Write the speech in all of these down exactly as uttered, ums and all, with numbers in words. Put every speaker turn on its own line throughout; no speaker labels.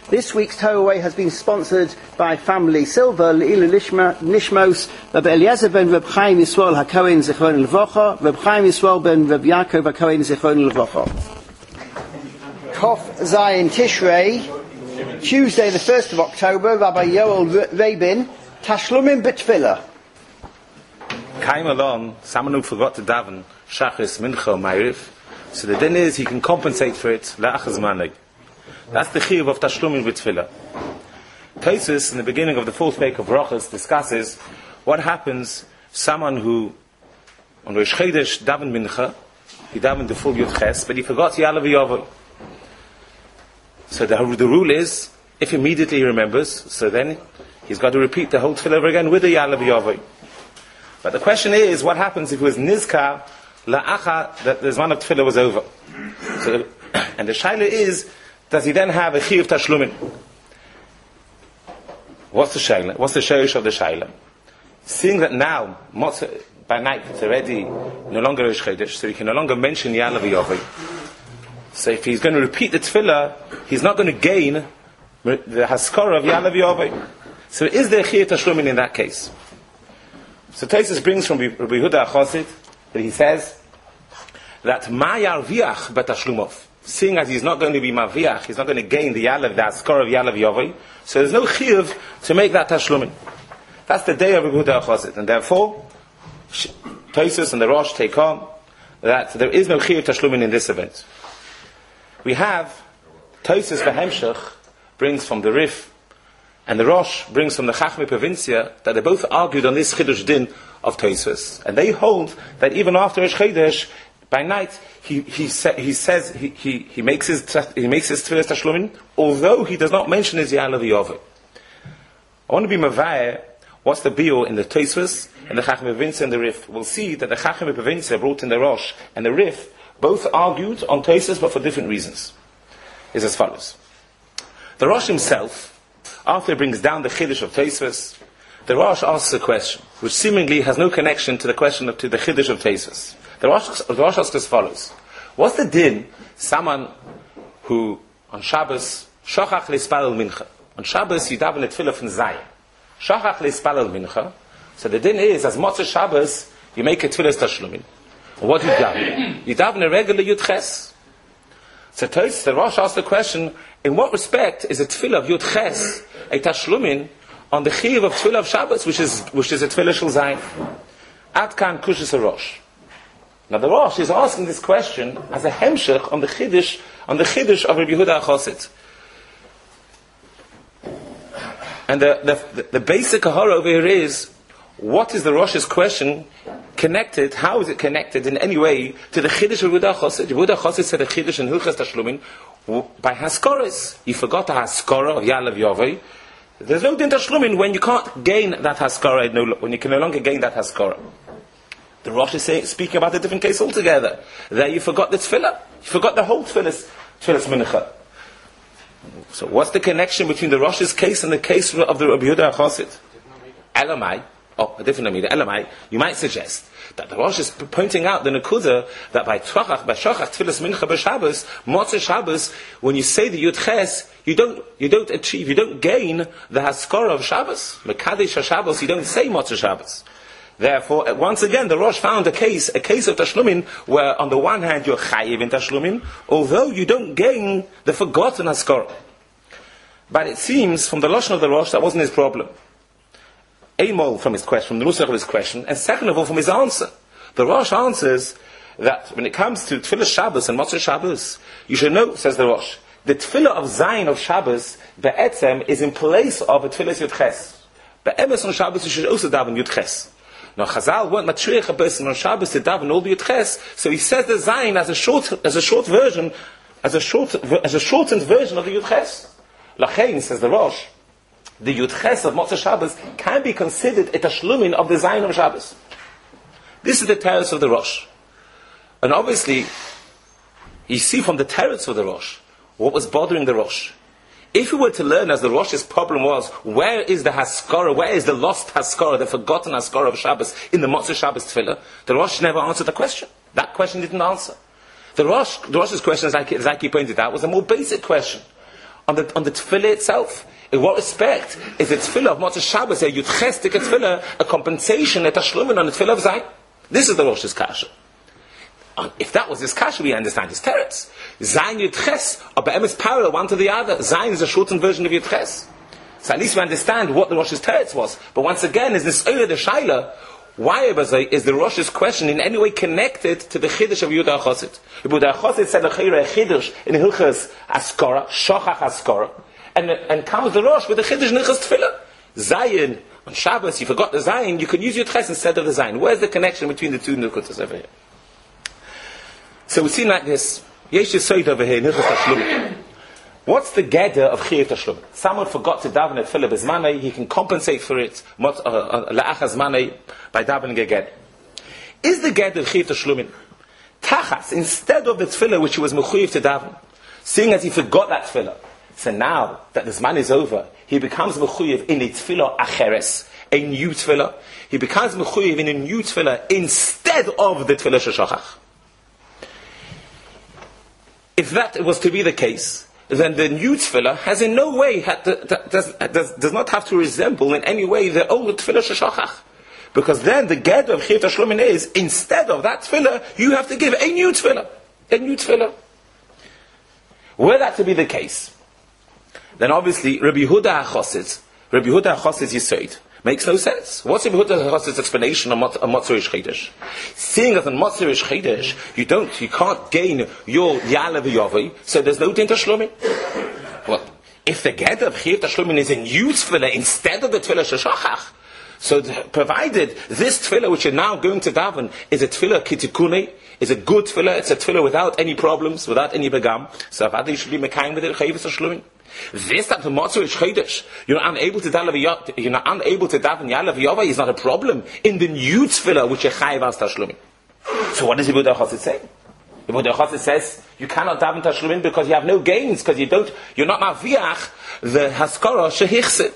This week's Towaway has been sponsored by Family Silver, Le'ilu Nishmos, Reb Eliezer ben Reb Chaim Yisrael HaKohen Zichron Levocha, Reb Chaim Yisrael ben Reb Yaakov HaKohen Zichron Levocha. Kof Zayin Tishrei, Tuesday the first of October, Rabbi Yoel Rabin, Tashlumim B'Tfilah.
Came along, someone who forgot to daven, Shachris, Mincha, Ma'ariv. So the din is, he can compensate for it, La'achaz Manig. That's the chiyuv of Tashlumim B'Tfilah. Tosfos, in the beginning of the fourth week of Brachos, discusses what happens someone who, on Rosh Chodesh, daven Mincha, he davened the full Yud Ches, but he forgot Ya'aleh V'Yaveh. So the, the rule is, if immediately he remembers, so then he's got to repeat the whole tefillah over again with the Ya'aleh V'Yaveh. But the question is, what happens if it was Nizkar, La'acha, that the Zman of tefillah was over? So, and the shaila is, does he then have a chiyuv tashlumin? What's the shaila? What's the shayush of the shaila? Seeing that now, by night, it's already no longer Rosh Chodesh, so he can no longer mention Ya'aleh V'Yaveh. So if he's going to repeat the tefillah, he's not going to gain the haskara of Ya'aleh V'Yaveh. So is there chiyuv tashlumin in that case? So Tosfos brings from Rabbi Yehuda HaChassid that he says that Ma yarviach b'tashlumov, seeing as he's not going to be maviach, he's not going to gain the Ya'aleh, the haskara of Ya'aleh V'Yaveh, so there's no chiyuv to make that tashlumin. That's the day of Rabbi Yehuda HaChassid, and therefore Tosfos and the Rosh take on that there is no chiyuv tashlumin in this event. We have Tosfos Behemshech brings from the Rif, and the Rosh brings from the Chachmei Provincia, that they both argued on this Chidush Din of Tosfos, and they hold that even after Rosh Chodesh, by night he he, sa- he says he, he he makes his he makes his Tfilas Tashlumin, although he does not mention his Ya'aleh V'Yaveh. I want to be mavayeh what's the biur in the Tosfos and the Chachmei Provincia and the Rif. We'll see that the Chachmei Provincia brought in the Rosh and the Rif both argued on Tosfos, but for different reasons. Is as follows: the Rosh himself, after he brings down the Chiddush of Tosfos, the Rosh asks a question, which seemingly has no connection to the question of to the Chiddush of Tosfos. The Rosh, the Rosh asks as follows: what's the din, someone who on Shabbos, Shochach Le'Spalel Mincha, on Shabbos you daven a tefillah from Zayin, Shochach Le'Spalel Mincha, so the din is, as Motzei Shabbos, you make a tefillah Tashlumin. What do you daven? You daven a regular Yud Ches. So Tosfos, the Rosh asks the question, in what respect is a tefillah of Yud Ches a tashlumin on the chiyuv of tefillah of Shabbos, which is which is a tefillah shel Zayin? Ad kan kushas Rosh. Now the Rosh is asking this question as a hemshech on the chiddush on the chiddush of Rabbi Yehuda HaChassid. And the, the, the, the basic kahara over here is, what is the Rosh's question connected, how is it connected in any way to the chiddush of Yehuda HaChassid? Yehuda HaChassid said a chiddush in Hilchas Tashlumin by haskaras. You forgot the haskara of Ya'aleh V'Yaveh. There's no din tashlumin when you can't gain that haskara, when you can no longer gain that haskara. The Rosh is saying, speaking about a different case altogether. There you forgot the tefillah. You forgot the whole tefillah, tefillah mincha. So what's the connection between the Rosh's case and the case of the Rabbi Yehuda HaChassid? Elamai, oh, a different Amida, Elamai, you might suggest that the Rosh is pointing out the Nekuda that by Tvachach, by Shochach, Tfilas Mincha, by Shabbos, Motzei Shabbos, when you say the Yud Ches, you don't, you don't achieve, you don't gain the Haskara of Shabbos. Mekadesh HaShabbos, you don't say Motzei Shabbos. Therefore, once again, the Rosh found a case, a case of Tashlumin, where on the one hand you're Chayiv in Tashlumin, although you don't gain the forgotten Haskara. But it seems, from the Lashon of the Rosh, that wasn't his problem. Amol from his question, from the Nusach of his question, and second of all from his answer. The Rosh answers that when it comes to Tfilah Shabbos and Motzei Shabbos, you should know, says the Rosh, the Tfilah of Zayin of Shabbos, Be'etzem, is in place of a Tfilah Yud Ches. Be'emes on Shabbos you should also daven Yud Ches. Now Chazal weren't matriach a person on Shabbos to daven all the Yud Ches, so he says the Zayin as a short, as a short version, as a short, as a shortened version of the Yud Ches. Lachein, says the Rosh, the Yud Ches of Motzei Shabbos can be considered a tashlumin of the Zayin of Shabbos. This is the teretz of the Rosh. And obviously, you see from the teretz of the Rosh, what was bothering the Rosh. If we were to learn, as the Rosh's problem was, where is the Haskara, where is the lost Haskara, the forgotten Haskara of Shabbos in the Motzei Shabbos Tefillah, the Rosh never answered the question. That question didn't answer. The Rosh, the Rosh's question, as I, as I pointed out, was a more basic question. on the on the tefillah itself? In what respect is the tefillah of Motzei Shabbos a Yudches Tika tefillah a compensation, a tashlumin on the tefillah of Zayin? This is the Rosh's kasha. If that was his kasha, we understand his teretz. Zayin Yudches are be'emes parallel one to the other. Zayin is a shortened version of Yudches. So at least we understand what the Rosh's teretz was. But once again, is this Oile de Shaila, why is the Rosh's question in any way connected to the Chiddush of Yehuda HaChassid? Yehuda HaChassid said a Chiddush in Hilchas Askara, Shochach Askara, and, and comes the Rosh with the Chiddush in Hilchas Tefillah. Zayin, on Shabbos, you forgot the Zayin, you can use Yudches instead of the Zayin. Where's the connection between the two Nukutas over here? So we see like this. Yesh Yisoid over here in Hilchas Tashlum. What's the gather of Chiyuv Tashlum? Someone forgot to daven at Tefillah Bezmanei, he can compensate for it La'achas Manei by davening again. Is the gather of Chiyuv Tashlum Tachas, instead of the Tefillah which he was Mechuyev to daven, seeing as he forgot that Tefillah, so now that the Zman is over, he becomes Mechuyev in a Tefillah Acheres, a new Tefillah. He becomes Mechuyev in a new Tefillah instead of the Tefillah Sheshachach. If that was to be the case, then the new tefillah has in no way, had to, does, does, does not have to resemble in any way the old tefillah sheshachach. Because then the get of Chiyuv Tashlumin is, instead of that tefillah, you have to give a new tefillah. A new tefillah. Were that to be the case, then obviously Rabbi Yehuda HaChassid, Rabbi Yehuda HaChassid's Yisoid, makes no sense. What's Rabbi Yehuda HaChassid's explanation on Motzei Chodesh? Seeing as on Motzei Chodesh, you don't, you can't gain your Ya'aleh v'Yovei, so there's no din Tashlumin. Well, if the get of Chiyuv Tashlumin is a new tefillah instead of the tefillah sheshachach, so the, provided this tefillah which you're now going to daven is a tefillah kitikune, is a good tefillah, it's a tefillah without any problems, without any begam, so if you should be mekayim with it, Chiyuv Tashlumin. This that the Motzei Chodesh, you're unable to daven, you're not unable to daven Ya'aleh v'Yovei is not a problem in the new tefillah which you're chayiv as Tashlumin. So what does Yehuda HaChassid say? Yehuda HaChassid says you cannot daven Tashlumin because you have no gains, because you don't, you're not maviach the haskara shehichse.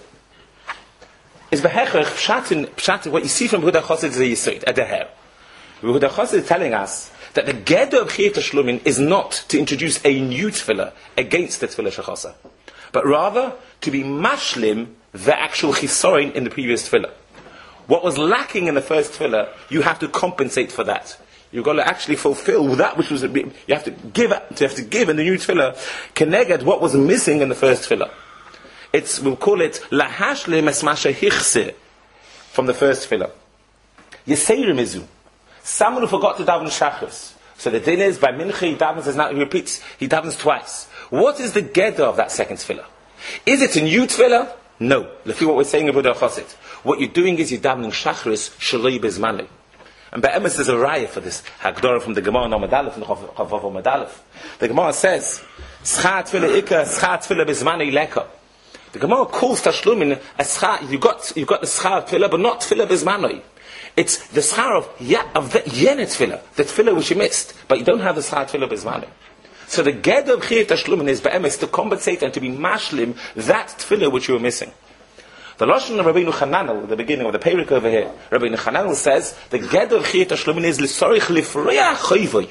Is behechach pshatin pshatin what you see from Yehuda HaChassid is a yisoid at the hair. Yehuda HaChassid is telling us that the geder of Chiyuv Tashlumin is not to introduce a new tefillah against the tefillah shechasa, but rather to be mashlim the actual chisorin in the previous tefillah. What was lacking in the first tefillah, you have to compensate for that. You've got to actually fulfill that which was, you have to give, you have to give in the new tefillah, keneged what was missing in the first tefillah. It's, we'll call it lahashlim es masha hichse from the first tefillah. Yeseirim izu. Someone who forgot to daven shachris. So the din is by mincha he davens, now he repeats, he davens twice. What is the geder of that second tefillah? Is it a new tefillah? No. Look at what we're saying about the Chosid. What you're doing is you're davening shachris shaloi bezmanei. And by emes there's a raya for this Hagdorah from the Gemara no Medalef and Chavav Medalef. The Gemara says, Schar tefillah ikka, schar tefillah bezmanei leka. The Gemara calls tashlumin a schar. You got you got the schar tefillah, but not tefillah bezmanei. It's the schar of yeah, of the yen tefillah, the tefillah which you missed, but you don't have the schar tefillah bezmanei. So the geder of Chiyuv Tashlumin is be'emes to compensate and to be mashlim that tefillah which you were missing. The Lashon of Rabbeinu Chananel, at the beginning of the Perek over here, Rabbeinu Chananel says the geder of Chiyuv Tashlumin is l'sorich lifreya choyvoi.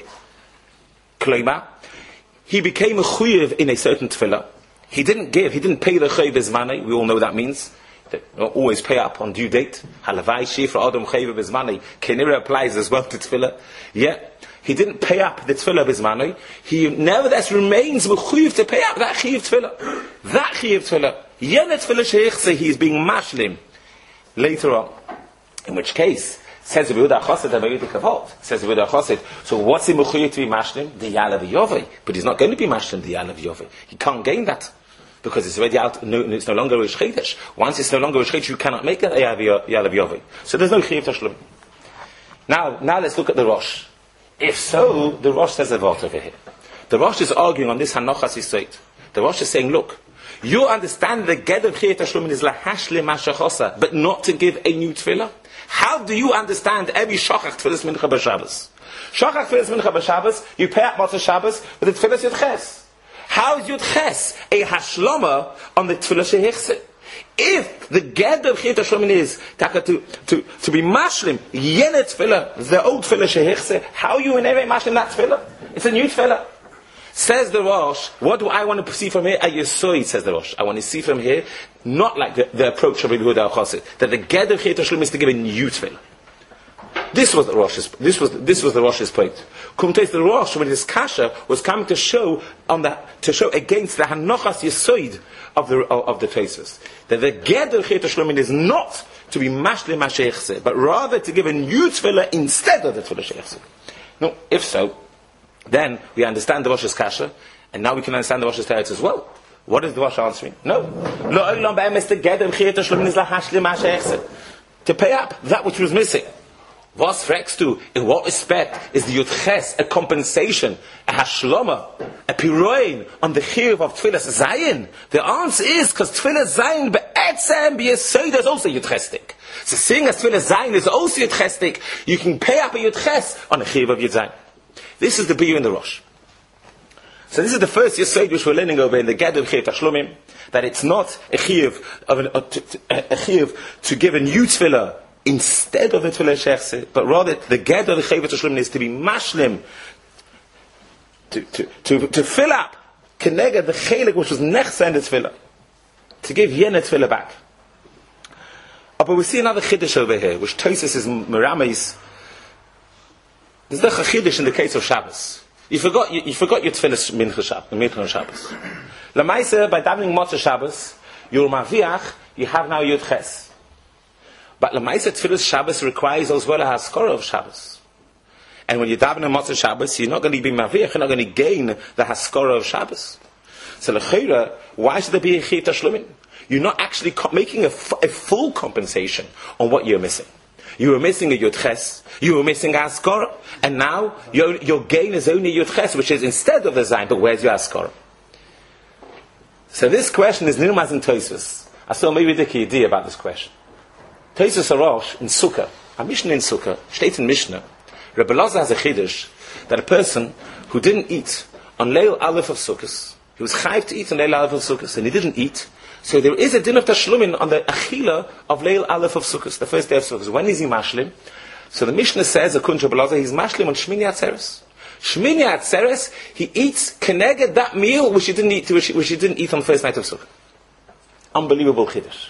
Kloima, he became a chuyev in a certain tefillah. He didn't give, he didn't pay the choyev bezmanei. We all know what that means. They always pay up on due date. Halavai shifra adam choyev bezmanei. Kenira applies as well to tefillah. Yeah. He didn't pay up the tefillah bizmanei. He nevertheless remains mechuyev to pay up that chiyuv tefillah. That chiyuv tefillah. Yen tefillah sheichse, he is being mashlim later on. In which case, says Yehuda HaChassid, says Yehuda HaChassid, so what's he mechuyev to be mashlim? The Ya'aleh v'Yovei. But he's not going to be mashlim the Ya'aleh v'Yovei. He can't gain that. Because it's already out, no, it's no longer Rosh Chodesh. Once it's no longer Rosh Chodesh, you cannot make it a Ya'aleh v'Yovei. So there's no chiyuv tashlum. Now, now let's look at the Rosh. If so, the Rosh says a vort over here. The Rosh is arguing on this Hanochas Yisoid. The Rosh is saying, look, you understand the Ged of Chiyuv Tashlumin is lahashlim mashachosa, but not to give a new tefillah? How do you understand every Shachach Tfilas Mincha B'Shabbos? Shachach Tfilas Mincha B'Shabbos, you pay up Motzei Shabbos with the Tfilas Yudches. How is Yudches a hashlama on the Tfilas Shehichse? If the Ged of Chiyuv Tashlumin is to, to, to be mashlim, yenet tefillah, the old tefillah shehichse, how are you in every mashlim that tefillah? It's a new tefillah. Says the Rosh, what do I want to see from here? A Yesoid, says the Rosh. I want to see from here, not like the, the approach of Rabbi Yehuda al-Chassid, that the Geder Chiyat Tashlum is to give a new tefillah. This was the Rosh's, this was, this was the Rosh's point. Kumtes the Rosh, when his kasha was coming to show on the, to show against the Hanochas Yesoid of the, of, of the Tosfos, that the Geder Chiyat Tashlum is not to be mashlim masheichse, but rather to give a new tefillah instead of the tefillah sheichse. No, if so, then we understand the Rosh's kasha, and now we can understand the Rosh's teretz as well. What is the Rosh answering? No. To pay up that which was missing. Was fragst du? In what respect is the Yudches a compensation, a hashloma, a piroin on the chiyuv of Tfilas Zayin? The answer is because Tfilas Zayin be'etzem b'yesoid is also Yudchestik. So seeing as Tfilas Zayin is also Yudchestik, you can pay up a Yudches on the chiyuv of Yud Zayin. This is the biyu in the Rosh. So this is the first Yesod which we're learning over in the Geder Chiyat Tashlumim, that it's not a chiyuv of an, a, a chiyuv to give a new tefillah instead of the tefillah shechse, but rather the Geder Chiyat Tashlumim is to be mashlim, to to to, to fill up keneged the chelik which was nechsa in the tefillah, to give yena tefillah back. Oh, but we see another chiddush over here, which Tosfos is merameis. There's the chiddush in the case of Shabbos. You forgot, you, you forgot your tefillah mincha Shabbos. Lamaisa, by davening Motzei Shabbos, your maviach, you have now Yud Ches. But Lamaisa tefillah Shabbos requires as well a haskara of Shabbos. And when you daven on Motzei Shabbos, you're not going to be maviach, you're not going to gain the haskara of Shabbos. So l'chayra, why should there be a chiyuv tashlumin? You're not actually co- making a, f- a full compensation on what you're missing. You were missing a Yud Ches, you were missing a Haskara, and now your, your gain is only Yud Ches, which is instead of the Zayin, but where's your Haskara? So this question is Nirmaz in Tosfos. I saw maybe the key idea about this question. Tosfos Arosh in Sukkah, a Mishnah in Sukkah, states in Mishnah, Rebbe Elazar has a chiddush that a person who didn't eat on Leil Aleph of Sukkot, he was chayv to eat on Leil Aleph of Sukkot, and he didn't eat. So there is a din of tashlumin on the achila of Leil Aleph of Sukkot, the first day of Sukkot. When is he mashlim? So the Mishnah says, according to Rebbe Elazar, he's mashlim on Shmini Atzeres. Shmini Atzeres, he eats keneged that meal which he didn't eat, which he, which he didn't eat on the first night of Sukkot. Unbelievable chiddush.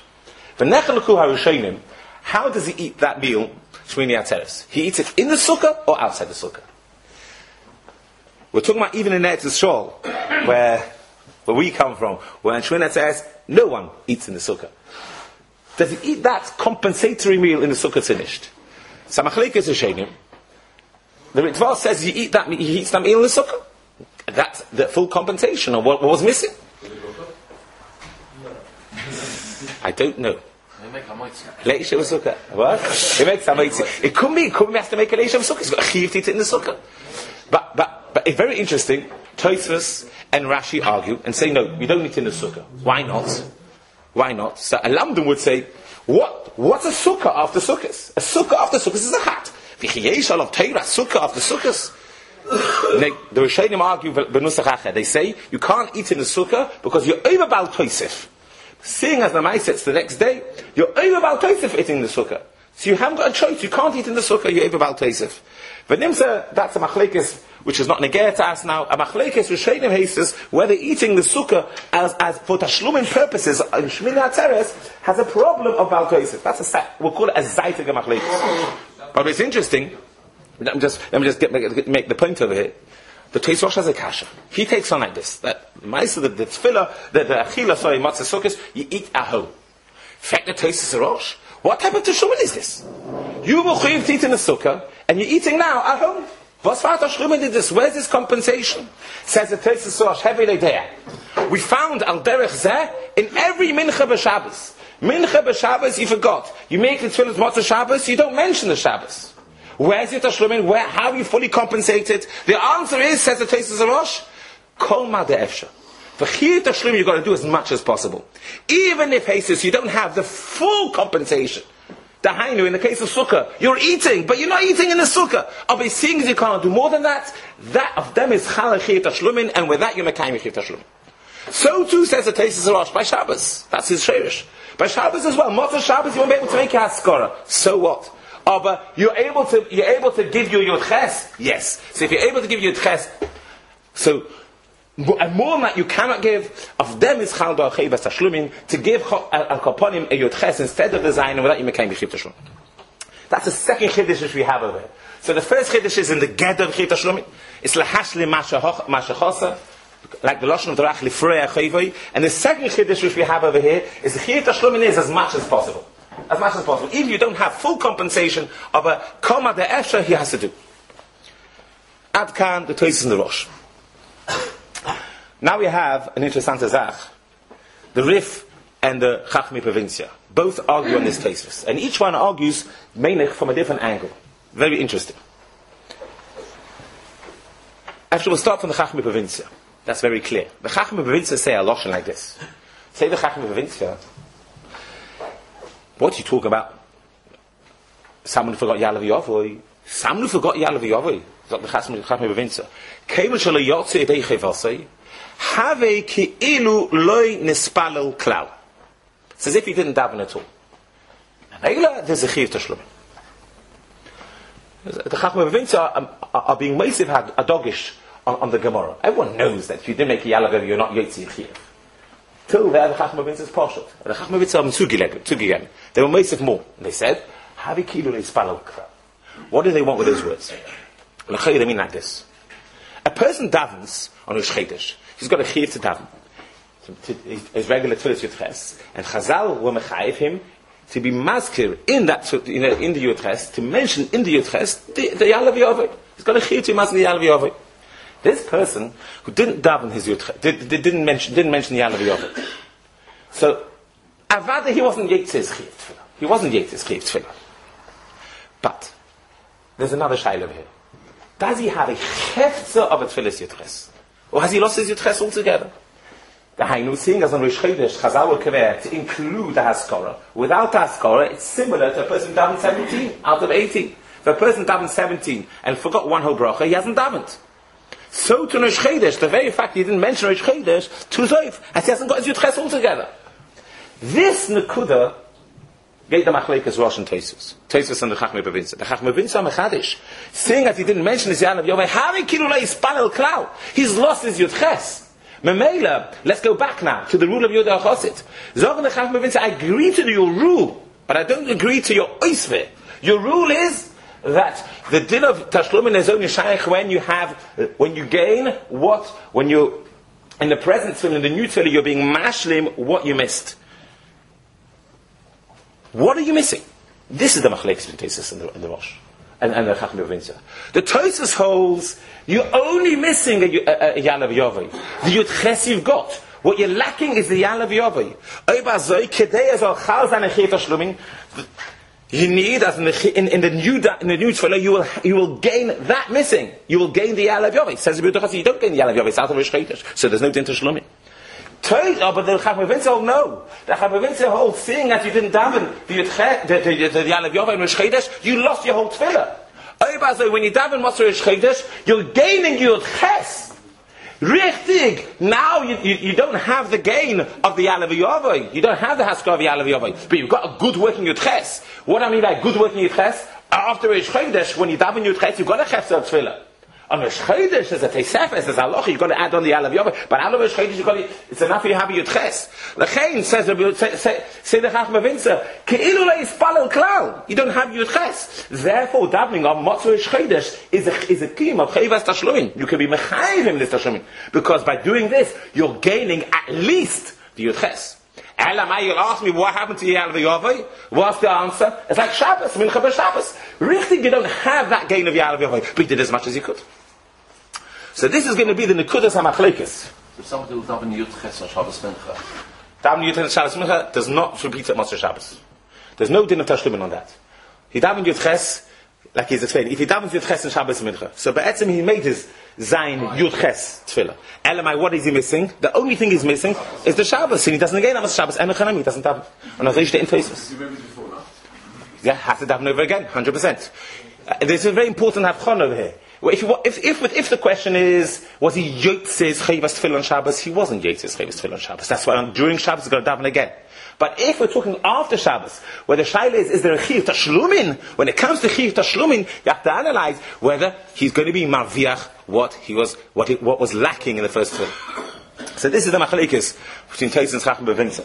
How does he eat that meal, Shmini Atzeres? He eats it in the Sukkah or outside the Sukkah? We're talking about even in Eretz Yisrael, where where we come from, where Shmini Atzeres, no one eats in the Sukkah. Does he eat that compensatory meal in the Sukkah finished? Samachlekes Rishonim. The Ritva says he eat that he eats that meal in the Sukkah. That's the full compensation of what, what was missing. I don't know. Leisha of Sukkah. What? He makes a It could be, it could be he has to make a Leisha of Sukkah. He's got a chiyuv to eat it in the Sukkah. But, but, but it's very interesting. Tosfos and Rashi argue and say, no, you don't eat in the Sukkah. Why not? Why not? So a Lamdan would say, what? What's a Sukkah after Sukkahs? A Sukkah after Sukkahs is a hat. V'chiyeshal of Teirah, Sukkah after Sukkahs. The Rishonim argue, they say, you can't eat in the Sukkah because you're over Baal Tosef. Seeing as the Maaseh the next day, you're over Baal Tosef eating in the Sukkah. So you haven't got a choice, you can't eat in the Sukkah, you're over Baal Tosef. But Nimsa, that's a machlekes, which is not negayah to us now. A machlekes Rishonim hases whether eating the sukkah as, as for tashlumin purposes in Shmini Atzeres has a problem of Baal Tosef. That's a we'll call it a zaytig machlekes. But it's interesting. Let me just let me just get, make, make the point over here. The Tosfos Rosh has a kasha. He takes on like this: that ma'aseh the, the tefillah, the the achila, sorry, Motzei Sukkos, you eat at home. In fact, the Tosfos Rosh, what type of tashlumin is this? You will chayiv to eat in the sukkah, and you're eating now at home. What's for tashlumin did this? Where's this compensation? Says the Tosfos Rosh, heavy there. We found al derech zeh in every mincha b'Shabbos. Mincha b'Shabbos, you forgot. You make the tefillah Motzei Shabbos, you don't mention the Shabbos. Where's your tashlumin? Where? How are you fully compensated? The answer is, says the Tosfos Rosh, kol ma de'efsha. For chiyuv tashlumin, you've got to do as much as possible. Even if, he says, you don't have the full compensation. Dahainu, in the case of sukkah, you're eating, but you're not eating in the sukkah. Of a seeing you can't do more than that, that of them is chalal chiyuv tashlumin, and with that you're mekayim chiyuv tashlumin. So too says the Tosfos Rosh by Shabbos. That's his shirish. By Shabbos as well. Motzei Shabbos, you won't be able to make a haskara. So what? Oh, but you're able to, you're able to give you your ches? Yes. So if you're able to give your ches, so And more than that, you cannot give. Of them is chal ba'achei bas tashlumin to give al kaponim a yotches instead of the zayin without you making b'chiv tashlum. That's the second chiddush which we have over here. So the first chiddush is in the geder of b'chiv tashlum. It's lahashli mashachosa, like the lashon of the rach lifrei achayvoi. And the second chiddush which we have over here is the b'chiv tashlum is as much as possible, as much as possible. Even if you don't have full compensation of a koma de efsha, he has to do. Ad kan the toises in the rosh. Now we have an interesting zach. The Rif and the Chachmi Provincia both argue on this thesis, and each one argues Meinich from a different angle. Very interesting. Actually, we'll start from the Chachmi Provincia. That's very clear. The Chachmi Provincia say a lashon like this. Say the Chachmi Provincia. What do you talk about? Someone who forgot Yalav Yavoi. Someone who forgot Yalav Yavoi. The Chachmi Provincia. Kevin shalo yotze edei chevasei. Have ki'ilu loy nispalel klau. It's as if he didn't daven at all. And there's a chiv tashlum. The Chachmei Provincia are, are, are being massive had a dogish on, on the Gemara. Everyone knows that if you didn't make a yalav, you're not yotzi chiv. Till there, the Chachmei Provincia is partial. The Chachmei Provincia are mtsugilem. They were massive more. And they said, have ki'ilu loy nispalel klau. What do they want with those words? They mean like this. A person davens on Rosh Chodesh. He's got a chiv to daven. To, to, his regular tefillas yutches. And Chazal will mechayiv him to be maskir in that, you know, in the yutches, to mention in the yutches the, the Yalav Yavoi. He's got a chiv to maskir the Yalav Yavoi. This person who didn't daven his yutches, did, did, didn't mention, didn't mention the Yalav Yavoi. So, avada he wasn't yetzi's chiv tefillah. He wasn't yetzi's chiv tefillah. But, there's another shayla here. Does he have a hefzer of a tefillas yutches? Or has he lost his yutches altogether? The Hainu seeing as on Rosh Chodesh, Chazal will convert to include the Haskara. Without the Haskara, it's similar to a person davened seventeen out of eighteen. If a person davened seventeen and forgot one whole bracha, he hasn't davened. So to Rosh Chodesh, the very fact he didn't mention Rosh Chodesh, to Zoif, as he hasn't got his yutches altogether. This Nekuda gave the Machlekes Rosh and Tosfos. Tosfos and the Chachmei Provincia. The Chachmei Provincia Mechadish, seeing that he didn't mention his Yalav Yavoi, having Kilulei Spanel Klau, he's lost his Yutches. Memela, let's go back now to the rule of Yehuda HaChassid. Zog the Chachmei Provincia, I agree to your rule, but I don't agree to your oisve. Your rule is that the din of Tashlumin is only shaykh when you have, when you gain what, when you, in the present tefillah, in the new tefillah, you're being mashlim what you missed. What are you missing? This is the Machlekes between Tosfos and the, and the Rosh, and, and the Chachmei Provincia. The Tosfos holds you're only missing a, a, a Yalav Yavoi. The Yutches you've got. What you're lacking is the Yalav Yavoi. You need, as in the, in, in the new in the new tefillah, you will you will gain that missing. You will gain the Yalav Yavoi. Says the Yehuda HaChassid, you don't gain the Yalav Yavoi. It's out of Rosh Chodesh, so there's no din to Shlomim. Oh, but the Chachmei Provincia hold no. The Chachmei Provincia hold, seeing that you didn't daven the Yalav Yavoi in Rosh Chodesh, you lost your whole tefillah. When you daven Motzei Rosh Chodesh, you're gaining your ches. Richtig. Now you, you, you don't have the gain of the Yalav Yavoi. You don't have the haskar of the Yalav Yavoi. But you've got a good working yutches. What I mean by good working yutches? After Rosh Chodesh, when you daven yutches, you've got a ches of tefillah. On Rosh Chodesh, there's a Teisefes, there's a halacha, you've got to add on the Yalav Yavoi. But out of Rosh Chodesh, you've got to, it's enough for you to have a yutches. L'chein says, say, say, say the Chachmei Provincia, Ke'ilu le'ispalel klal. You don't have yutches. Therefore, davening on Motzei Rosh Chodesh is a, is a kiyum of chayvas tashlumin. You can be mechayiv him this tashlumin. Because by doing this, you're gaining at least the yutches. Elamai, you'll ask me what happened to Yalav Yavoi? What's the answer? It's like Shabbos, Mincha b'Shabbos. Really, you don't have that gain of Yalav Yavoi, but you did as much as you could. So this is going to be the Nekudas HaMachlekes.
If somebody will daven Yutches on Shabbos Mincha,
daven Yutches on Shabbos Mincha does not repeat at Motzei Shabbos. There's no din of Tashlumin on that. He daven Yutches, like he's explaining, if he davens Yutches on Shabbos Mincha, so Be'etzim he made his Zayin Yutches Tefillah. Elamai, what is he missing? The only thing he's missing is the Shabbos, and he doesn't again have a Shabbos, and he doesn't daven. And I think in Tosfos. Yeah, has to daven over again, one hundred percent. Uh, there's a very important Havchon over here. Well, if, you, if, if, if the question is, was he Yotzes Chayvas Tefillah on Shabbos? He wasn't Yotzes Chayvas Tefillah on Shabbos. That's why during Shabbos he's going to daven again. But if we're talking after Shabbos, where the shaila is, is there a chiyuv tashlumin? When it comes to chiyuv tashlumin, you have to analyze whether he's going to be marviach what he was, what, he, what was lacking in the first tefillah. So this is the machlekes between Tosfos and Chacham Bevinza.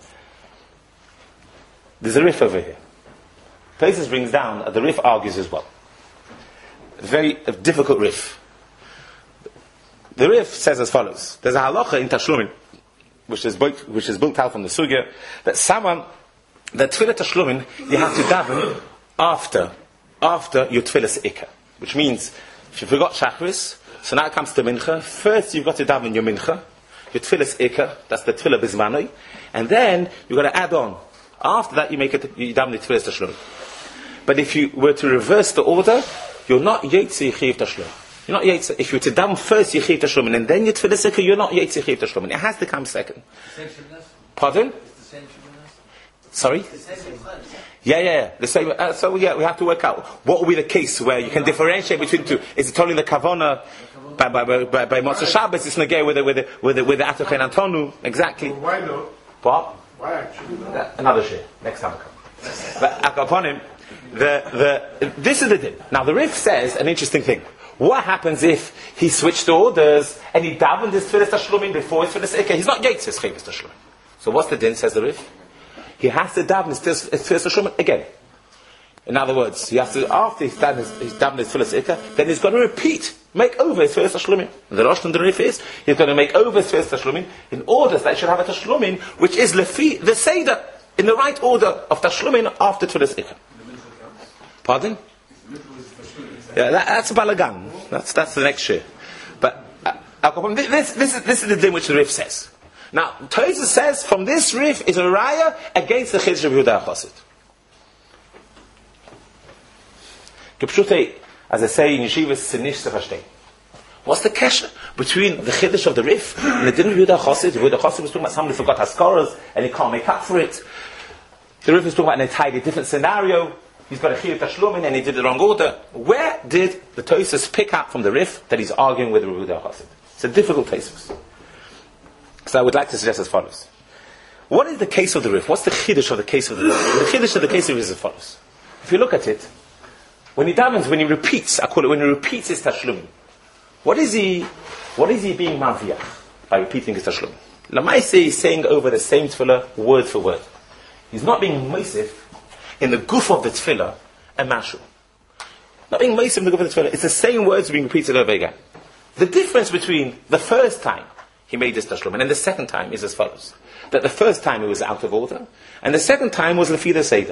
There's a riff over here. Tosfos brings down, uh, the riff argues as well. A very a difficult riff. The riff says as follows: there's a halacha in tashlumin, which is built, which is built out from the sugya, that someone, that tefillah tashlumin, you have to daven after, after your tefillah ikka. Which means, if you forgot shachris, so now it comes to mincha, first you've got to daven your mincha, your tefillah ikka, that's the tefillah bizmanoi, and then you've got to add on. After that you make it, you daven the tefillah tashlumin. But if you were to reverse the order, you're not yetzi chiv tashlumin. You're not yetzi. If you were to daven first your chiv tashlumin and then your tefillah ikka, you're not yetzi chiv tashlumin. It has to come second. Pardon? Sorry? Yeah, yeah, yeah. The same. Uh, so yeah, we have to work out what will be the case where you can differentiate between two. Is it only the kavona by by by by, by Motzei Shabbos? It's negay with the with the with the with the Atochen Antonu exactly.
Well, why not?
What?
Why actually not?
Uh, another share next time I come. But upon him, the the this is the din. Now the Rif says an interesting thing. What happens if he switched the orders and he davened his tefillas tashlumin before his tefillas ikka? He's not yetzi's tefillas tashlumin. So what's the din? Says the Rif. He has to daven his tefillas tashlumin again. In other words, he has to, after he's davened his, he's davened his tefillas ikka, then he's got to repeat, make over his tefillas tashlumin. And the Rosh and the Rif is, he's going to make over his tefillas tashlumin in order that he should have a tashlumin, which is lefi, the seder, in the right order of tashlumin after tefillas ikka. Pardon? Yeah, that, that's balagan. That's that's the next year. But uh, this this is this is the din which the Rif says. Now, Tosfos says from this Rif is a raya against the Chiddush of Yehuda HaChassid. Gepshutei, as I say in yeshivas, sinish to verstehen. What's the kesher between the Chiddush of the Rif and the din of Yehuda HaChassid? Yehuda HaChassid was talking about somebody who forgot haskaras and he can't make up for it. The Rif is talking about an entirely different scenario. He's got a chiyuv tashlumin and he did the wrong order. Where did the Tosfos pick up from the Rif that he's arguing with the Yehuda HaChassid? It's a difficult Tosfos. So I would like to suggest as follows. What is the case of the Rif? What's the chiddush of the case of the Rif? The chiddush of the case of the Rif is as follows. If you look at it, when he davens, when he repeats, I call it when he repeats his tashlum, what is he, what is he being maviach by repeating his tashlum? Lamaise is saying over the same tefillah, word for word. He's not being meisif in the goof of the tefillah and mashu. Not being meisif in the goof of the tefillah. It's the same words being repeated over again. The difference between the first time he made this tashlumin and the second time is as follows: that the first time it was out of order, and the second time was lefi the seder.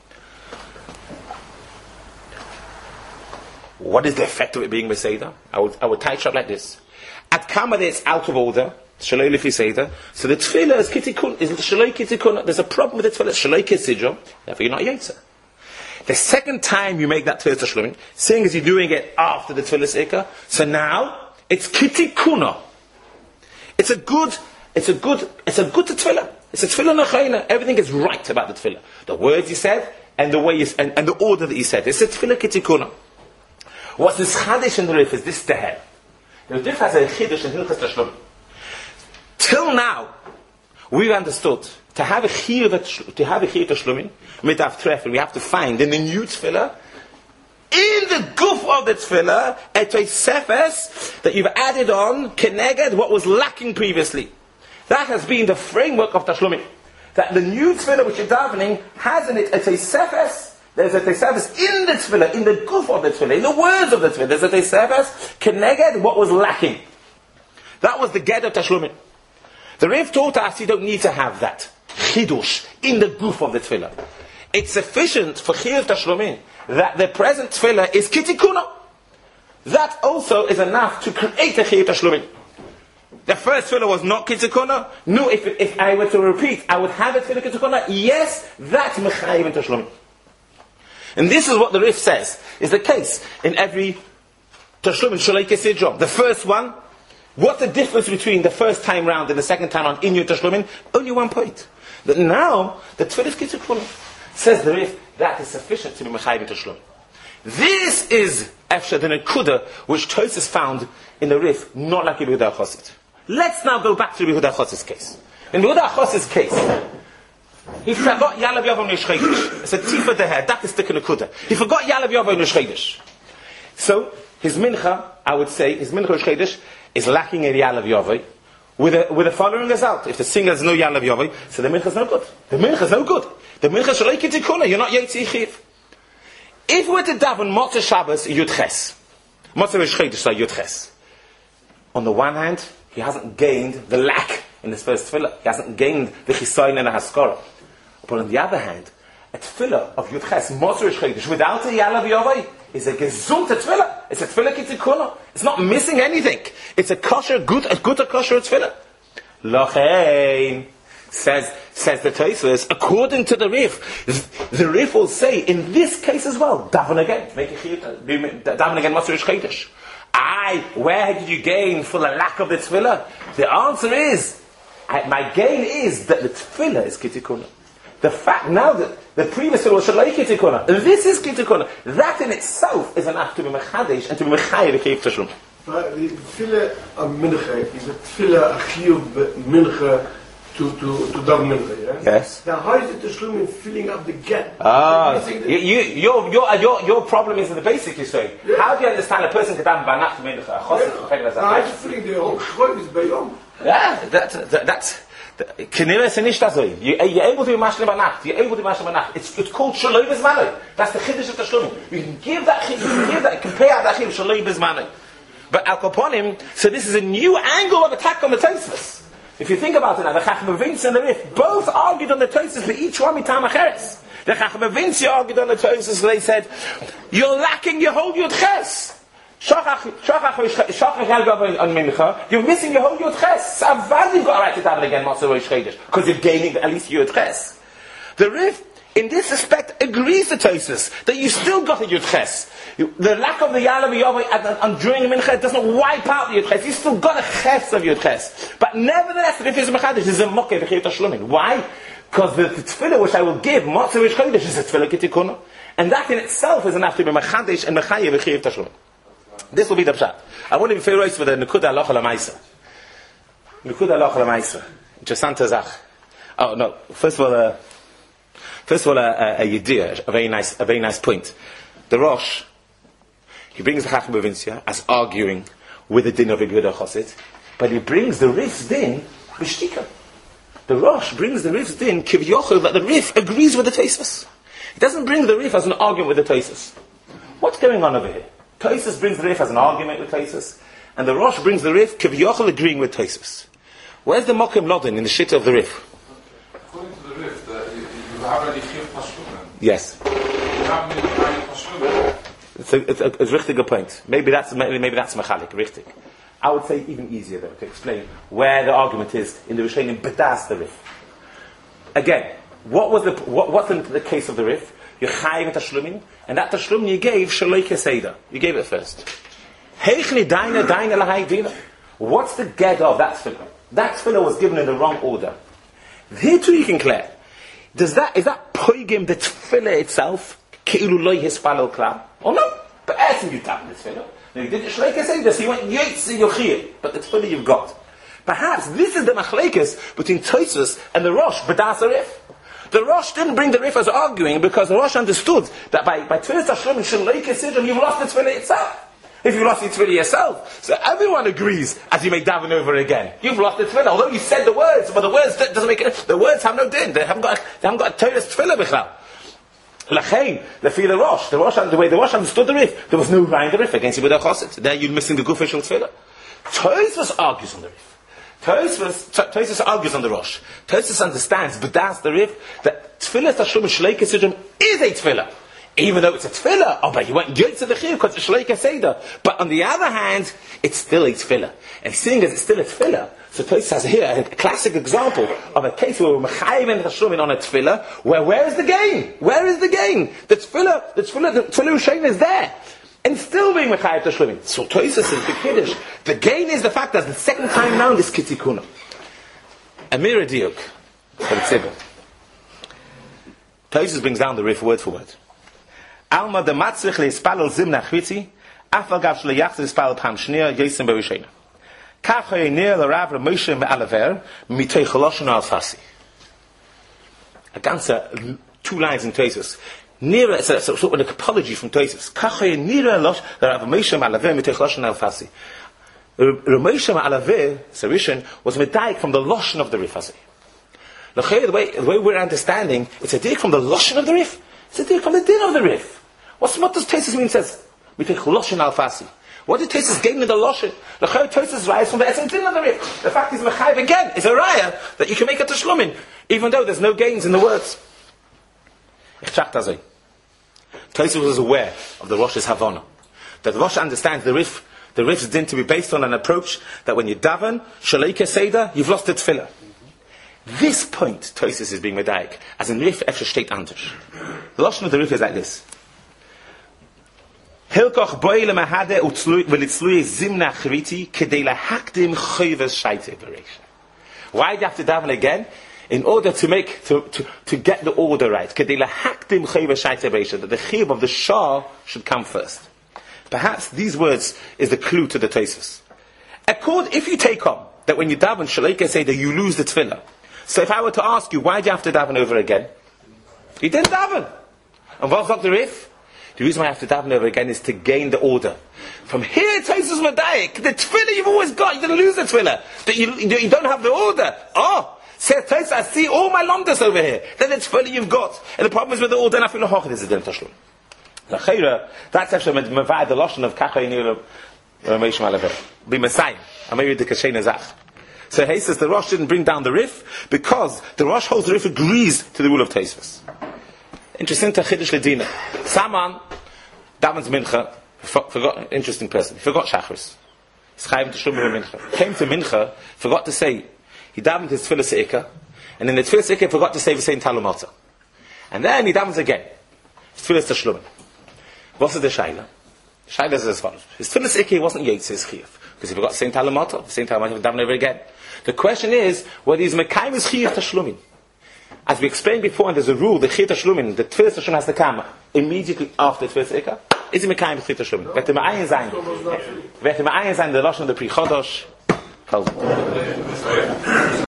What is the effect of it being beseder? I would I would tie it up like this: at kama it's out of order, shaloi lefi seder. So the tefillah is kitikun, is it shaloi kitikun? There's a problem with the tefillah, shaloi kisidro. Therefore, you're not yetzer. The second time you make that tefillah tashlumin, seeing as you're doing it after the tefillah ikka, so now it's kitikuna. It's a good, it's a good, it's a good tefillah. It's a tefillah nechayna. Everything is right about the tefillah. The words you said, and the way you, and, and the order that you said. It's a tefillah kitikuna. What's this chadish in the Rif is this teher. The Rif has a chiddush in Hilchas Tashlumin. Till now, we've understood to have a chiyuv, to have a chiyuv tashlumin, mitav tref, and we have to find in the new tefillah, in the goof of the tefillah, a sefes that you've added on, keneged what was lacking previously. That has been the framework of tashlumin. That the new tefillah which you're davening has in it a sefes. There's a sefes in the tefillah, in the goof of the tefillah, in the words of the tefillah. There's a sefes keneged what was lacking. That was the get of tashlumin. The Rif taught us you don't need to have that chidush in the goof of the tefillah. It's sufficient for chiyuv tashlumin that the present tefillah is kitikuna. That also is enough to create a chiyuv tashlumin. The first tefillah was not kitikuna. No, if, if I were to repeat, I would have a tefillah kitikuna. Yes, that's mechayiv in tashlumin. And this is what the Rif says is the case in every tashlumin shalei kesidron. The first one, what's the difference between the first time round and the second time round in your tashlumin? Only one point. That now the tefillah is kitikuna. Says the Rif, that is sufficient to be mechayiv in tashlum. This is Efsha the Nekuda, which Tosfos found in the Rif, not like Yehuda Chosid. Let's now go back to Yehuda Chosid's case. In Yehuda Chosid's case, he forgot Yalav Yavo Nishchedish. It's a tifa deher. That is the Nekuda. He forgot Yalav Yavo Nishchedish. So his mincha, I would say, his mincha Nishchedish is lacking in Yalav Yavo. With a with a following result. If the singer has no Yalav Yavo, so the mincha is no good. The mincha is no good. The mincha shalei kitikuna. You're not yetzi chiv. If we're to daven Motzei Shabbos Yud Ches, Motzei Nishchedish Yud Ches. On the one hand, he hasn't gained the lack in his first tefillah. He hasn't gained the chisayin and the haskara. But on the other hand, a tefillah of Yud Ches, Motzei Nishchedish, without a Yalav Yavo, is a gesunte tefillah. It's a tefillah kitikuna. It's not missing anything. It's a kosher, good, a good, a kosher tefillah. Lochein, says, says the Tosfos, according to the Rif, the Rif will say, in this case as well, daven again, make a chiyuv, daven again, Motzei Nishchedish. Aye, where did you gain for the lack of the tefillah? The answer is, I, my gain is that the tefillah is kitikuna. The fact now that the previous tefillah was shalei kitikuna, this is kitikuna. That in itself is enough to be mechadesh and to be mechayev chiyuv tashlum.
But the tefillah of mincha is a tefillah a chiyuv mincha to to to daven mincha. Yeah?
Yes.
Now how is it tashlum in filling up the gap?
Ah, you, you, your your your your problem is in the basic. You're saying.
Yeah.
How do you understand a person can daven by nacht mincha?
Yeah. How is it filling the whole shvoy is bayom?
Yeah, that, that, that's. You're able to be mashlim b'nacht. You're able to be mashlim b'nacht. It's it's called shaloi b'zmanoi. That's the chiddush of tashlumim. You can give that chiddush, you can give that, compare that chiddush shaloi b'zmanoi. But al kaponim, so this is a new angle of attack on the Tosfos. If you think about it now, the Chacham Vinci and the Rif both argued on the Tosfos, but each one mitam acheres. The Chacham Vinci argued on the Tosfos, they said, you're lacking your whole Yud Ches. You're missing your whole Yud Ches. Avad you've got a right to daven again, Motzei Nishchedish, because you're gaining at least Yud Ches. The Rif, in this respect, agrees to Tosfos that you still got a Yud Ches. The lack of the Yalav Yavo and during the Mincha doesn't wipe out the Yud Ches. You still got a Ches of Yud Ches. But nevertheless, the Rif is mechadish, is a mokkeh b'chiyuv tashlumim. Why? Because the, the tefillah which I will give, Motzei Nishchedish, is a tefillah kitikuna. And that in itself is enough to be mechadish and mechayev b'chiyuv tashlumim. This will be the pshat. I want to be fair for the Nekuda Halacha L'Maisa. Nekuda Halacha L'Maisa. Interessante Zach. Oh no. First of all, uh, first of all, uh, a yidiyah, a very nice, a very nice point. The Rosh, he brings the Chacham Vinci as arguing with the din of Yehuda Chosid, but he brings the Rif's din b'shtika. The Rosh brings the Rif's din kivyochel that the Rif agrees with the Tosfos. He doesn't bring the Rif as an argument with the Tosfos. What's going on over here? Tosfos brings the Rif as an argument with Tosfos, and the Rosh brings the Rif kivyochel agreeing with Tosfos. Where's the Mokim Lodin in the shit of the Rif?
According to the Rif, uh, you, you have already chiyuv tashlumim.
Yes.
You have many tashlumim.
It's a, it's a, it's a richtig good point. Maybe that's maybe that's mechalik, richtig. I would say even easier though to explain where the argument is in the Rishonim bedas the Rif. Again, what was the what, what's the, the case of the Rif? You're chayiv tashlumim, and that tashlum you gave shaloi keseda. You gave it first. Heichni daina daina lahai dina. What's the get of that tefillah? That tefillah was given in the wrong order. Here too you can clear. Does that is that poigim the tefillah itself? Keilu loy hispalel klal? Oh no, but as you tap the tefillah. No, you did it shaloi keseda, so you went yaitz in your chiyuv, but the tefillah you've got. Perhaps this is the machlekes between Tosfos and the Rosh bedas the Rif. The Rosh didn't bring the Rif as arguing because the Rosh understood that by by tefillah tashlum and shaloi keseda you've lost the tefillah itself. If you lost the tefillah yourself, so everyone agrees as you make daven over again. You've lost the tefillah, although you said the words, but the words doesn't make it. The words have no din. They haven't got. They haven't got a Torah's tefillah b'chlal. Lachein, the feel the Rosh, the Rosh, the way the Rosh understood the Rif, there was no Ryan the Rif against Yehuda Chosid. There you're missing the official tefillah. Tosfos argues on the Rif. Tosfos, Tosfos argues on the Rosh. Tosfos understands, but that's the Rif, that tefillah tashlum shlei keseda is a tefillah. Even though it's a tefillah, oh, but you went yotz to the chiyuv because it's shlei keseda. But on the other hand, it's still a tefillah. And seeing as it's still a tefillah, so Tosfos has here a classic example of a case where we're mechayiv and tashlumin on a tefillah, where where is the gain? Where is the gain? The tefillah, the tefillah, the tefillah Rishonim is there. And still being mechayiv tashlumin. So Tosfos is the kiddush. The gain is the fact that the second time round is kitikuna. Amir diuk for the tzibur. Tosfos brings down the Rif word for word. Alma de matzich leispalel zimna chvitzi, Afal gav shlo yachzir spal pam shnia yesem berishena. Kach hayenir l'Rav Moshe me'alaver mitei choloshon al-fasi. A ganze two lines in Tosfos. Nira, it's a sort of an apology from Tosfos. Kach hayenir l'Rav Moshe me'alaver mitei choloshon al-fasi. Rav Moshe me'alaver, Sarishan, was medayik from the loshon of the Rif Hazi. The way, the way we're understanding, it's a dig from the loshon of the Rif. It's a dig from the din of the Rif. What's, what does Tosfos mean? It says, mitei choloshon al-fasi. What did Tosfos gain in the Loshen? The Tosfos rise from the essence din of the Rif. The fact is, Mechayiv again is a raya that you can make a Tashlumin, even though there's no gains in the words. Tosfos was aware of the Rosh's Havana. That the Rosh understands the Rif, the Rif's din to be based on an approach that when you daven, Shaleike Seder, you've lost the tefillah. This point, Tosfos is being medayik, as in Rif Efshe Shteit Antush. The Loshen of the Rif is like this. Hilkoch boile mahade utzlui zimna chriti kedei lahakdim choyves shaite bereisha. Why do you have to daven again? In order to make to, to, to get the order right. Kedei lahakdim choyves shaite bereisha, that the chiyuv of the shah should come first. Perhaps these words is the clue to the Tosfos. Accord, if you take on that when you daven shaleike say that you lose the tefillah. So if I were to ask you, why do you have to daven over again? You didn't daven. And what's not the Rif? The reason why I have to daven over again is to gain the order. From here, Tosfos Medayik, the tefillah you've always got, you're going to lose the tefillah. That you, you don't have the order. Oh, says Tosfos, I see all my lomdas over here. Then the tefillah you've got. And the problem is with the order, and I feel the hoch, this is the tashlum. The chayra, that's actually mevai the loshon of kachay nir Ramesh Malaver. Be Messiah. And maybe the kashen azach. So he says the Rosh didn't bring down the Rif because the Rosh holds the Rif agrees to the rule of Tosfos. Interesting to Chiddush Ledina. Saman davens mincha, forgot, interesting person. He forgot Shachris. He's chayv to Shlumim mincha. Came to mincha, forgot to say, he davened his tefillah se'ikah, and in the tefillah se'ikah forgot to say v'sein talumata. And then he davens again. His tefillah to Shlumim. What's the Shaila? Shaila is as follows. His tefillah se'ikah wasn't Yitzis chiyuv, because he forgot to say talumata. V'sein talumata, he davened over again. The question is, whether he's mekayim is chiyuv to Shlumim. As we explained before, and there's a rule, the Chiyut HaShlumin, the Tefillah HaShlumin has to come immediately after the Tefillah HaSikah. Is it Mekayim the Chiyut HaShlumin? Vet Ma'ayin Zayin. Vet Ma'ayin Zayin, the Lashon of the Pri Chodosh.